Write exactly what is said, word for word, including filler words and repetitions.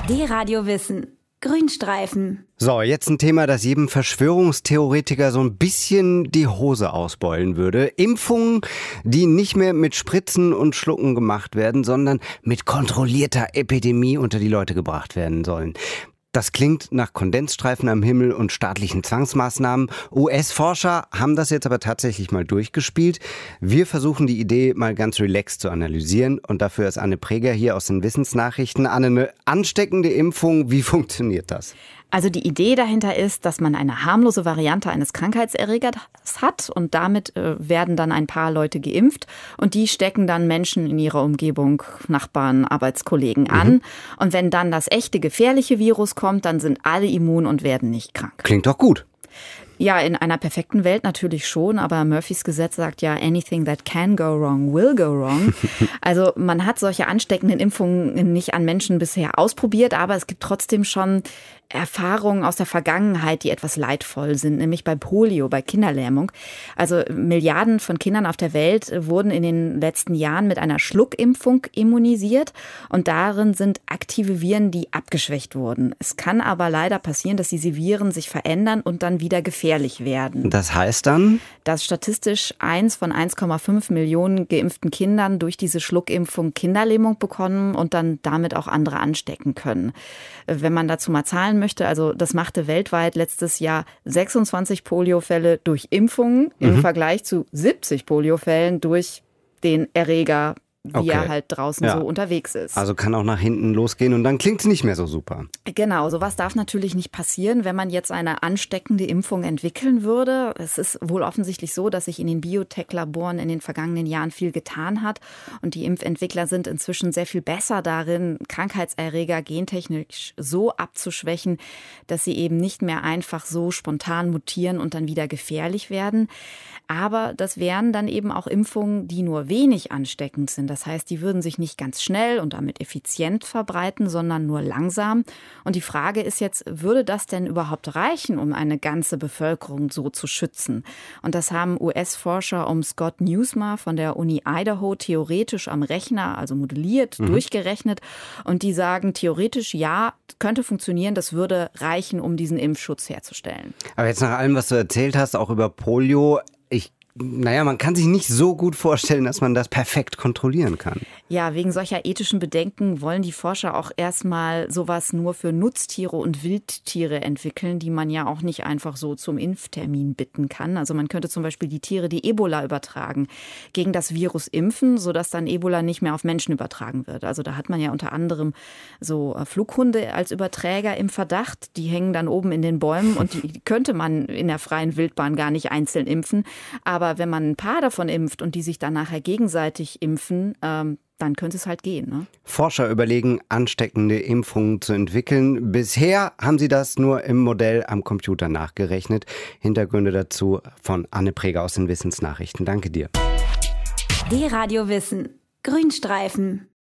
D-Radio Wissen. Grünstreifen. So, jetzt ein Thema, das jedem Verschwörungstheoretiker so ein bisschen die Hose ausbeulen würde. Impfungen, die nicht mehr mit Spritzen und Schlucken gemacht werden, sondern mit kontrollierter Epidemie unter die Leute gebracht werden sollen. Das klingt nach Kondensstreifen am Himmel und staatlichen Zwangsmaßnahmen. U S-Forscher haben das jetzt aber tatsächlich mal durchgespielt. Wir versuchen die Idee mal ganz relaxed zu analysieren. Und dafür ist Anne Preger hier aus den Wissensnachrichten. Anne, eine ansteckende Impfung, wie funktioniert das? Also die Idee dahinter ist, dass man eine harmlose Variante eines Krankheitserregers hat und damit äh, werden dann ein paar Leute geimpft und die stecken dann Menschen in ihrer Umgebung, Nachbarn, Arbeitskollegen an. Mhm. Und wenn dann das echte gefährliche Virus kommt, dann sind alle immun und werden nicht krank. Klingt doch gut. Ja, in einer perfekten Welt natürlich schon, aber Murphys Gesetz sagt ja, anything that can go wrong will go wrong. Also man hat solche ansteckenden Impfungen nicht an Menschen bisher ausprobiert, aber es gibt trotzdem schon Erfahrungen aus der Vergangenheit, die etwas leidvoll sind, nämlich bei Polio, bei Kinderlähmung. Also Milliarden von Kindern auf der Welt wurden in den letzten Jahren mit einer Schluckimpfung immunisiert und darin sind aktive Viren, die abgeschwächt wurden. Es kann aber leider passieren, dass diese Viren sich verändern und dann wieder gefährlich werden. Das heißt dann? Dass statistisch eins von eins Komma fünf Millionen geimpften Kindern durch diese Schluckimpfung Kinderlähmung bekommen und dann damit auch andere anstecken können. Wenn man dazu mal Zahlen möchte, also das machte weltweit letztes Jahr sechsundzwanzig Poliofälle durch Impfungen mhm. im Vergleich zu siebzig Poliofällen durch den Erreger, wie okay. er halt draußen ja. so unterwegs ist. Also kann auch nach hinten losgehen und dann klingt es nicht mehr so super. Genau, sowas darf natürlich nicht passieren, wenn man jetzt eine ansteckende Impfung entwickeln würde. Es ist wohl offensichtlich so, dass sich in den Biotech-Laboren in den vergangenen Jahren viel getan hat und die Impfentwickler sind inzwischen sehr viel besser darin, Krankheitserreger gentechnisch so abzuschwächen, dass sie eben nicht mehr einfach so spontan mutieren und dann wieder gefährlich werden. Aber das wären dann eben auch Impfungen, die nur wenig ansteckend sind. Das heißt, die würden sich nicht ganz schnell und damit effizient verbreiten, sondern nur langsam. Und die Frage ist jetzt, würde das denn überhaupt reichen, um eine ganze Bevölkerung so zu schützen? Und das haben U S-Forscher um Scott Newsma von der Uni Idaho theoretisch am Rechner, also modelliert, mhm. durchgerechnet. Und die sagen, theoretisch ja, könnte funktionieren, das würde reichen, um diesen Impfschutz herzustellen. Aber jetzt nach allem, was du erzählt hast, auch über Polio, ich Naja, man kann sich nicht so gut vorstellen, dass man das perfekt kontrollieren kann. Ja, wegen solcher ethischen Bedenken wollen die Forscher auch erstmal sowas nur für Nutztiere und Wildtiere entwickeln, die man ja auch nicht einfach so zum Impftermin bitten kann. Also man könnte zum Beispiel die Tiere, die Ebola übertragen, gegen das Virus impfen, sodass dann Ebola nicht mehr auf Menschen übertragen wird. Also da hat man ja unter anderem so Flughunde als Überträger im Verdacht. Die hängen dann oben in den Bäumen und die könnte man in der freien Wildbahn gar nicht einzeln impfen. Aber wenn man ein paar davon impft und die sich dann nachher gegenseitig impfen, ähm, dann könnte es halt gehen. Ne? Forscher überlegen, ansteckende Impfungen zu entwickeln. Bisher haben sie das nur im Modell am Computer nachgerechnet. Hintergründe dazu von Anne Preger aus den Wissensnachrichten. Danke dir. D-Radio Wissen. Grünstreifen.